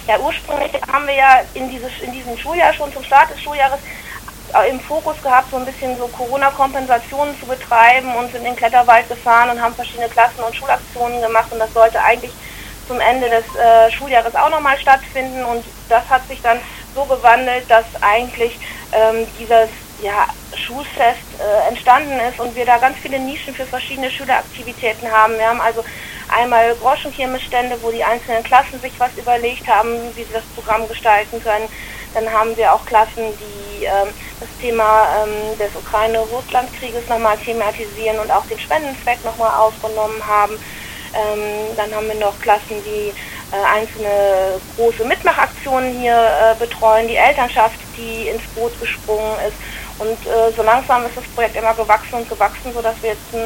Ja, ursprünglich haben wir ja in diesem Schuljahr schon zum Start des Schuljahres im Fokus gehabt, so ein bisschen so Corona-Kompensationen zu betreiben und sind in den Kletterwald gefahren und haben verschiedene Klassen- und Schulaktionen gemacht und das sollte eigentlich zum Ende des Schuljahres auch nochmal stattfinden und das hat sich dann so gewandelt, dass eigentlich dieses Schulfest entstanden ist und wir da ganz viele Nischen für verschiedene Schüleraktivitäten haben. Wir haben also einmal Groschenkirmesstände, wo die einzelnen Klassen sich was überlegt haben, wie sie das Programm gestalten können. Dann haben wir auch Klassen, die das Thema des Ukraine-Russland-Krieges nochmal thematisieren und auch den Spendenzweck nochmal aufgenommen haben. Dann haben wir noch Klassen, die einzelne große Mitmachaktionen hier betreuen, die Elternschaft, die ins Boot gesprungen ist. Und so langsam ist das Projekt immer gewachsen, sodass wir jetzt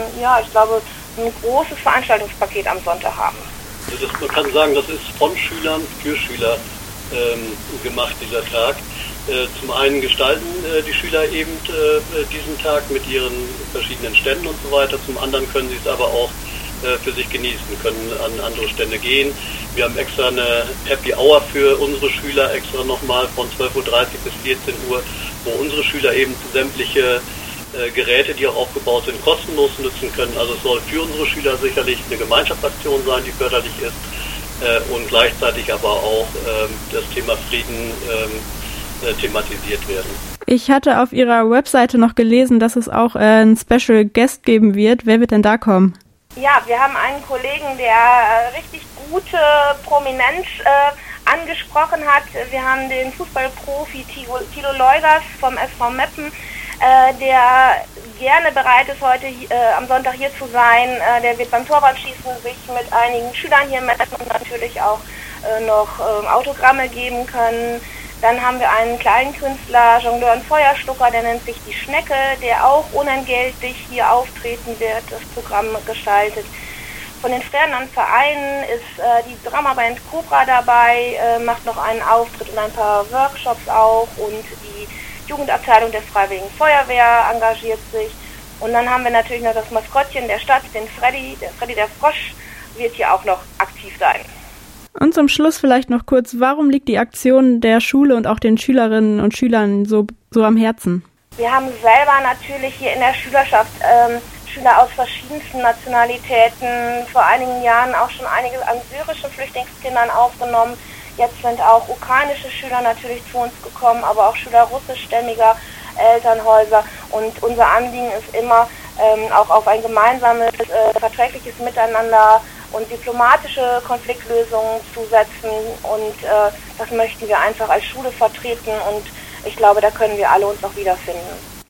ein großes Veranstaltungspaket am Sonntag haben. Also man kann sagen, das ist von Schülern für Schüler gemacht, dieser Tag. Zum einen gestalten die Schüler eben diesen Tag mit ihren verschiedenen Ständen und so weiter. Zum anderen können sie es aber auch für sich genießen, können an andere Stände gehen. Wir haben extra eine Happy Hour für unsere Schüler, extra nochmal von 12.30 Uhr bis 14 Uhr, wo unsere Schüler eben sämtliche Geräte, die auch aufgebaut sind, kostenlos nutzen können. Also es soll für unsere Schüler sicherlich eine Gemeinschaftsaktion sein, die förderlich ist und gleichzeitig aber auch das Thema Frieden thematisiert werden. Ich hatte auf Ihrer Webseite noch gelesen, dass es auch einen Special Guest geben wird. Wer wird denn da kommen? Ja, wir haben einen Kollegen, der richtig gute Prominenz angesprochen hat. Wir haben den Fußballprofi Thilo Leugers vom SV Meppen, der gerne bereit ist, heute am Sonntag hier zu sein. Der wird beim Torwartschießen sich mit einigen Schülern hier messen und natürlich auch noch Autogramme geben können. Dann haben wir einen kleinen Künstler, Jongleur und Feuerschlucker, der nennt sich die Schnecke, der auch unentgeltlich hier auftreten wird, das Programm gestaltet. Von den Ferdinand Vereinen ist die Dramaband Cobra dabei, macht noch einen Auftritt und ein paar Workshops auch und die Jugendabteilung der Freiwilligen Feuerwehr engagiert sich. Und dann haben wir natürlich noch das Maskottchen der Stadt, den Freddy. Der Freddy, der Frosch, wird hier auch noch aktiv sein. Und zum Schluss vielleicht noch kurz, warum liegt die Aktion der Schule und auch den Schülerinnen und Schülern so am Herzen? Wir haben selber natürlich hier in der Schülerschaft Schüler aus verschiedensten Nationalitäten, vor einigen Jahren auch schon einige an syrischen Flüchtlingskindern aufgenommen. Jetzt sind auch ukrainische Schüler natürlich zu uns gekommen, aber auch Schüler russischstämmiger Elternhäuser. Und unser Anliegen ist immer, auch auf ein gemeinsames, verträgliches Miteinander und diplomatische Konfliktlösungen zu setzen. Und das möchten wir einfach als Schule vertreten. Und ich glaube, da können wir alle uns auch wiederfinden.